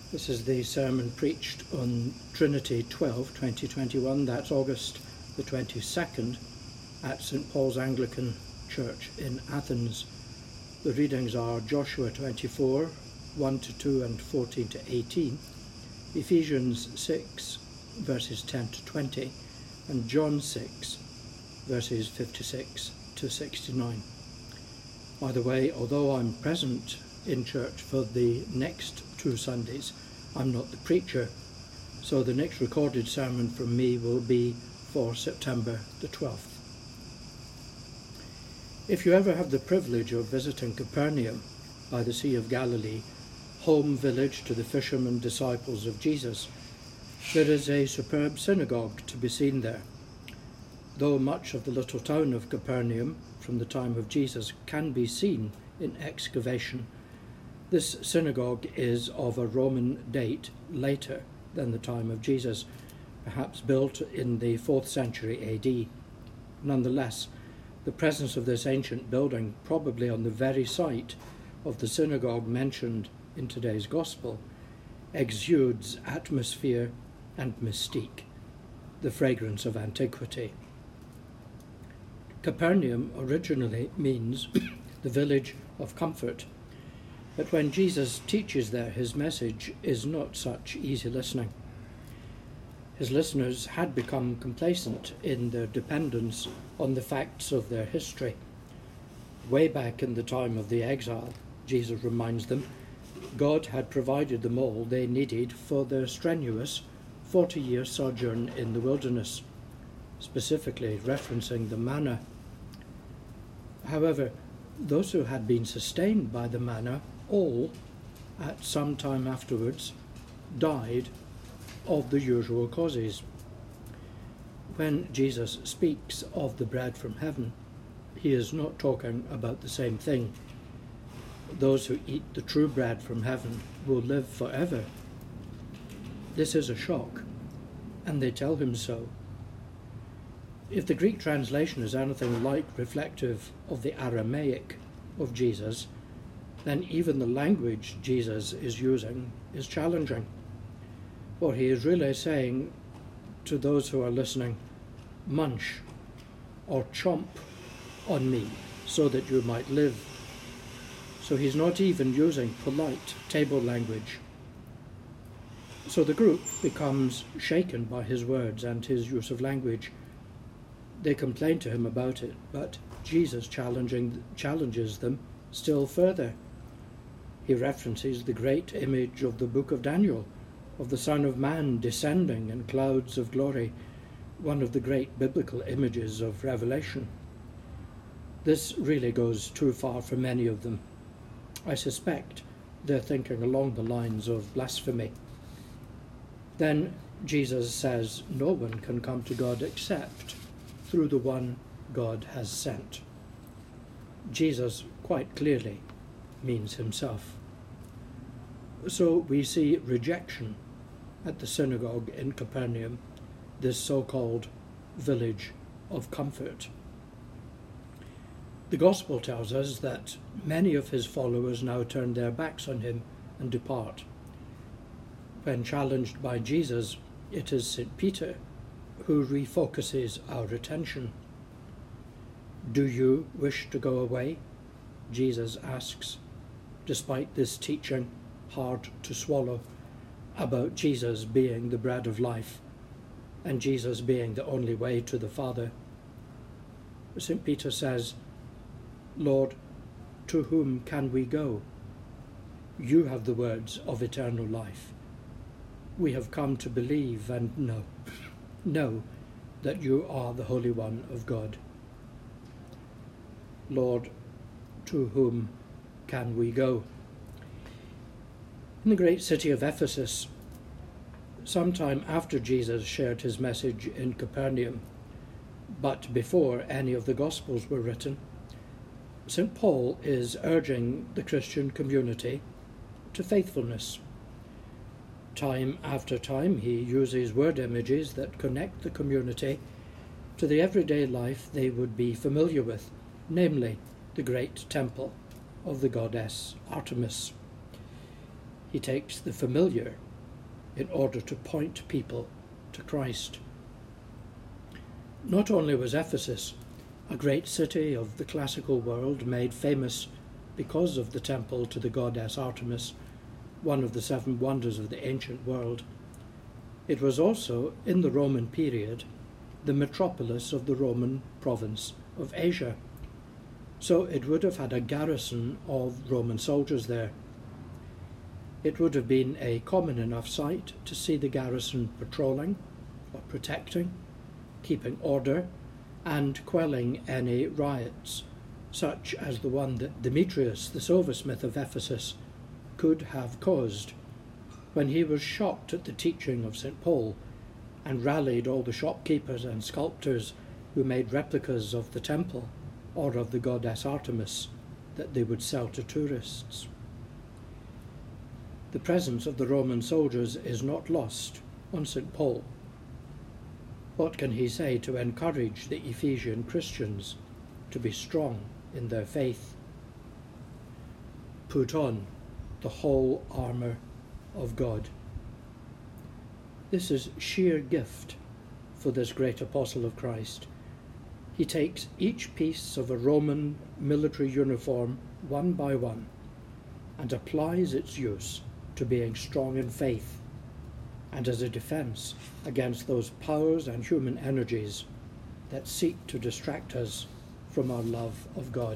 This is the sermon preached on Trinity 12, 2021. That's August the 22nd at St. Paul's Anglican Church in Athens. The readings are Joshua 24, 1-2 and 14-18, Ephesians 6, verses 10-20, and John 6, verses 56-69. By the way, although I'm present in church for the next 2 Sundays, I'm not the preacher, so the next recorded sermon from me will be for September the 12th. If you ever have the privilege of visiting Capernaum by the Sea of Galilee, home village to the fishermen disciples of Jesus, there is a superb synagogue to be seen there. Though much of the little town of Capernaum from the time of Jesus can be seen in excavation, this synagogue is of a Roman date later than the time of Jesus, perhaps built in the 4th century AD. Nonetheless, the presence of this ancient building, probably on the very site of the synagogue mentioned in today's Gospel, exudes atmosphere and mystique, the fragrance of antiquity. Capernaum originally means the village of comfort, but when Jesus teaches there, his message is not such easy listening. His listeners had become complacent in their dependence on the facts of their history. Way back in the time of the exile, Jesus reminds them, God had provided them all they needed for their strenuous 40-year sojourn in the wilderness, specifically referencing the manna. However, those who had been sustained by the manna all, at some time afterwards, died of the usual causes. When Jesus speaks of the bread from heaven, he is not talking about the same thing. Those who eat the true bread from heaven will live forever. This is a shock, and they tell him so. If the Greek translation is anything like reflective of the Aramaic of Jesus, then even the language Jesus is using is challenging. For he is really saying to those who are listening, munch or chomp on me so that you might live. So he's not even using polite table language. So the group becomes shaken by his words and his use of language. They complain to him about it, but Jesus challenges them still further. He references the great image of the book of Daniel, of the Son of Man descending in clouds of glory, one of the great biblical images of Revelation. This really goes too far for many of them. I suspect they're thinking along the lines of blasphemy. Then Jesus says no one can come to God except through the one God has sent. Jesus quite clearly means himself. So we see rejection at the synagogue in Capernaum, this so-called village of comfort. The Gospel tells us that many of his followers now turn their backs on him and depart. When challenged by Jesus, it is St. Peter who refocuses our attention. Do you wish to go away? Jesus asks, despite this teaching, hard to swallow, about Jesus being the bread of life and Jesus being the only way to the Father. St. Peter says, Lord, to whom can we go? You have the words of eternal life. We have come to believe and know that you are the Holy One of God. Lord, to whom can we go? In the great city of Ephesus, sometime after Jesus shared his message in Capernaum, but before any of the Gospels were written, St. Paul is urging the Christian community to faithfulness. Time after time, he uses word images that connect the community to the everyday life they would be familiar with, namely the great temple of the goddess Artemis. He takes the familiar in order to point people to Christ. Not only was Ephesus a great city of the classical world, made famous because of the temple to the goddess Artemis, one of the 7 wonders of the ancient world, it was also, in the Roman period, the metropolis of the Roman province of Asia. So it would have had a garrison of Roman soldiers there. It would have been a common enough sight to see the garrison patrolling or protecting, keeping order, and quelling any riots, such as the one that Demetrius, the silversmith of Ephesus, could have caused when he was shocked at the teaching of St. Paul and rallied all the shopkeepers and sculptors who made replicas of the temple or of the goddess Artemis that they would sell to tourists. The presence of the Roman soldiers is not lost on St. Paul. What can he say to encourage the Ephesian Christians to be strong in their faith? Put on the whole armour of God. This is sheer gift for this great apostle of Christ. He takes each piece of a Roman military uniform one by one and applies its use to being strong in faith and as a defence against those powers and human energies that seek to distract us from our love of God.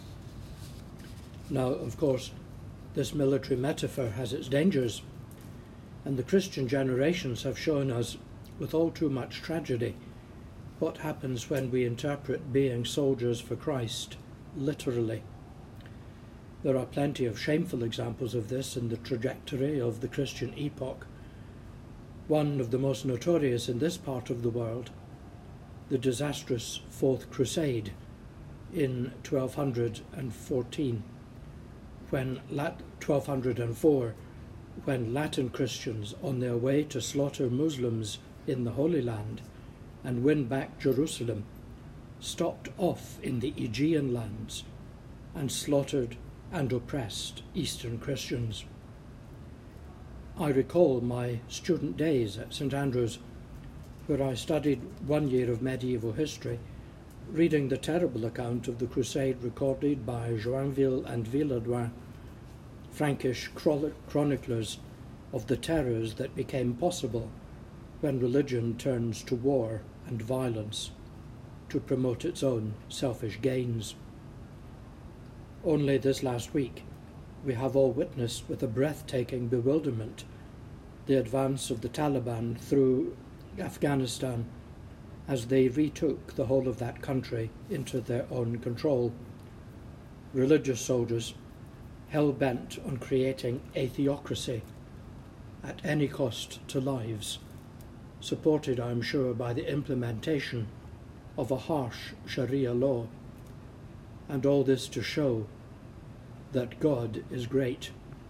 Now, of course, this military metaphor has its dangers, and the Christian generations have shown us, with all too much tragedy, what happens when we interpret being soldiers for Christ literally. There are plenty of shameful examples of this in the trajectory of the Christian epoch. One of the most notorious in this part of the world, the disastrous Fourth Crusade in 1214, when 1204, when Latin Christians, on their way to slaughter Muslims in the Holy Land and win back Jerusalem, stopped off in the Aegean lands and slaughtered and oppressed Eastern Christians. I recall my student days at St. Andrews, where I studied 1 year of medieval history, reading the terrible account of the crusade recorded by Joinville and Villehardouin, Frankish chroniclers of the terrors that became possible when religion turns to war and violence to promote its own selfish gains. Only this last week, we have all witnessed with a breathtaking bewilderment the advance of the Taliban through Afghanistan as they retook the whole of that country into their own control. Religious soldiers, hell-bent on creating a theocracy at any cost to lives, supported, I am sure, by the implementation of a harsh Sharia law, and all this to show that God is great.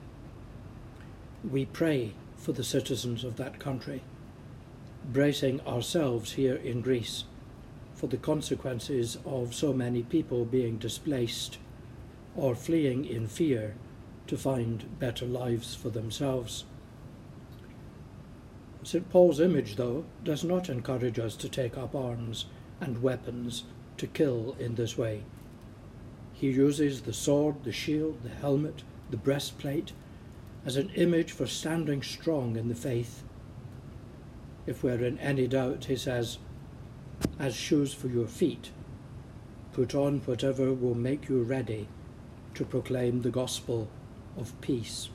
We pray for the citizens of that country, bracing ourselves here in Greece for the consequences of so many people being displaced or fleeing in fear to find better lives for themselves. St. Paul's image, though, does not encourage us to take up arms and weapons to kill in this way. He uses the sword, the shield, the helmet, the breastplate as an image for standing strong in the faith. If we're in any doubt, he says, as shoes for your feet, put on whatever will make you ready to proclaim the gospel of peace.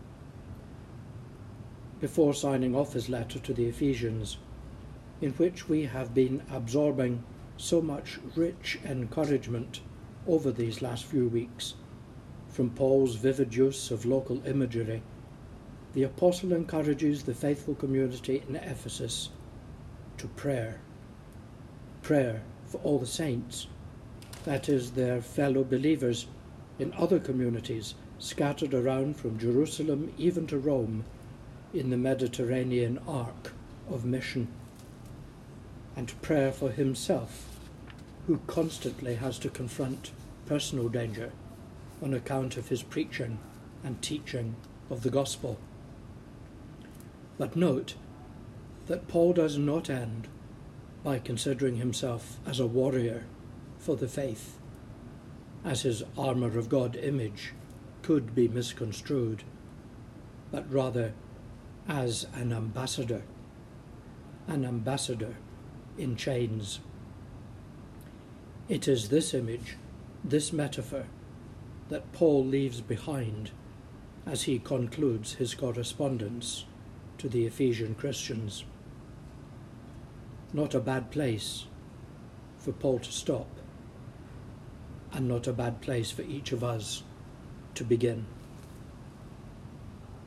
Before signing off his letter to the Ephesians, in which we have been absorbing so much rich encouragement over these last few weeks, from Paul's vivid use of local imagery, the apostle encourages the faithful community in Ephesus to prayer. Prayer for all the saints, that is, their fellow believers in other communities scattered around from Jerusalem even to Rome in the Mediterranean arc of mission. And prayer for himself, who constantly has to confront personal danger on account of his preaching and teaching of the gospel. But note that Paul does not end by considering himself as a warrior for the faith, as his armour of God image could be misconstrued, but rather as an ambassador in chains. It is this image, this metaphor, that Paul leaves behind as he concludes his correspondence to the Ephesian Christians. Not a bad place for Paul to stop, and not a bad place for each of us to begin.